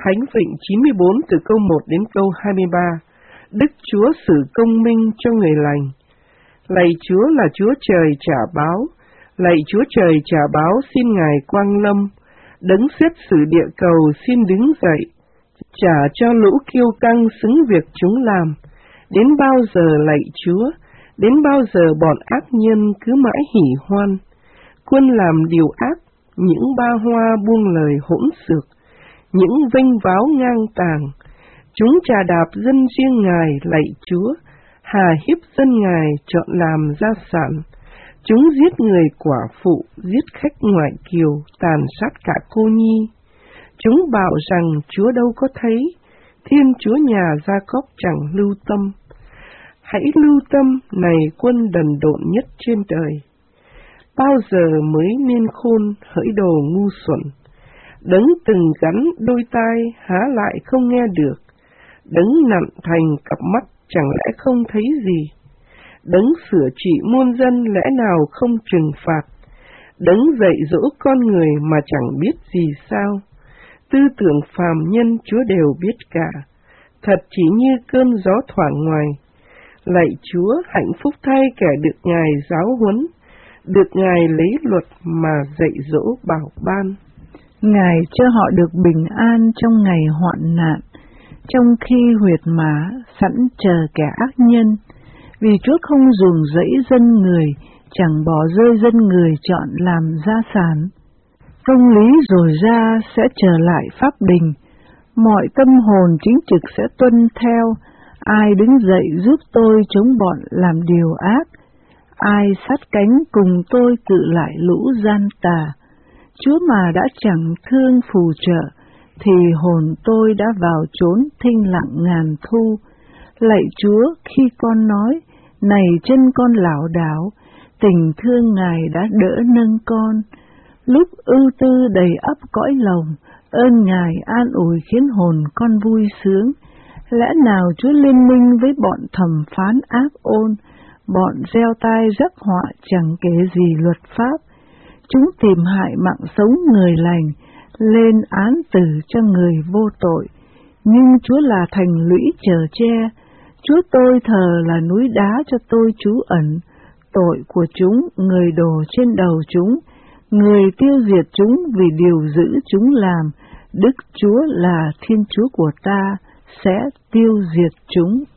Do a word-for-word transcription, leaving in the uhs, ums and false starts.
Thánh Vịnh chín mươi bốn từ câu một đến câu hai mươi ba. Đức Chúa xử công minh cho người lành. Lạy Chúa là Chúa Trời trả báo, lạy Chúa Trời trả báo xin Ngài quang lâm, đấng xét xử địa cầu xin đứng dậy, trả cho lũ kiêu căng xứng việc chúng làm. Đến bao giờ lạy Chúa, đến bao giờ bọn ác nhân cứ mãi hỉ hoan, quân làm điều ác, những ba hoa buông lời hỗn xược, những vênh váo ngang tàng, chúng trà đạp dân riêng Ngài lạy Chúa, hà hiếp dân Ngài chọn làm gia sản. Chúng giết người quả phụ, giết khách ngoại kiều, tàn sát cả cô nhi. Chúng bảo rằng Chúa đâu có thấy, Thiên Chúa nhà Gia-cốp chẳng lưu tâm. Hãy lưu tâm này quân đần độn nhất trên đời. Bao giờ mới nên khôn hỡi đồ ngu xuẩn, đấng từng gắn đôi tai há lại không nghe được, đấng nặn thành cặp mắt chẳng lẽ không thấy gì, đấng sửa trị muôn dân lẽ nào không trừng phạt, đấng dạy dỗ con người mà chẳng biết gì sao. Tư tưởng phàm nhân Chúa đều biết cả, thật chỉ như cơn gió thoảng ngoài. Lạy Chúa, hạnh phúc thay kẻ được Ngài giáo huấn, được Ngài lấy luật mà dạy dỗ bảo ban. Ngài cho họ được bình an trong ngày hoạn nạn, trong khi huyệt mã sẵn chờ kẻ ác nhân. Vì Chúa không ruồng rẫy dân người, chẳng bỏ rơi dân người chọn làm gia sản. Công lý rồi ra sẽ trở lại pháp đình, mọi tâm hồn chính trực sẽ tuân theo. Ai đứng dậy giúp tôi chống bọn làm điều ác, ai sát cánh cùng tôi cự lại lũ gian tà. Chúa mà đã chẳng thương phù trợ, thì hồn tôi đã vào chốn thinh lặng ngàn thu. Lạy Chúa, khi con nói, này chân con lảo đảo, tình thương Ngài đã đỡ nâng con. Lúc ưu tư đầy ắp cõi lòng, ơn Ngài an ủi khiến hồn con vui sướng. Lẽ nào Chúa liên minh với bọn thẩm phán ác ôn, bọn gieo tai rắc họa chẳng kể gì luật pháp. Chúng tìm hại mạng sống người lành, lên án tử cho người vô tội. Nhưng Chúa là thành lũy chở che, Chúa tôi thờ là núi đá cho tôi trú ẩn. Tội của chúng người đổ trên đầu chúng, người tiêu diệt chúng vì điều dữ chúng làm. Đức Chúa là Thiên Chúa của ta, sẽ tiêu diệt chúng.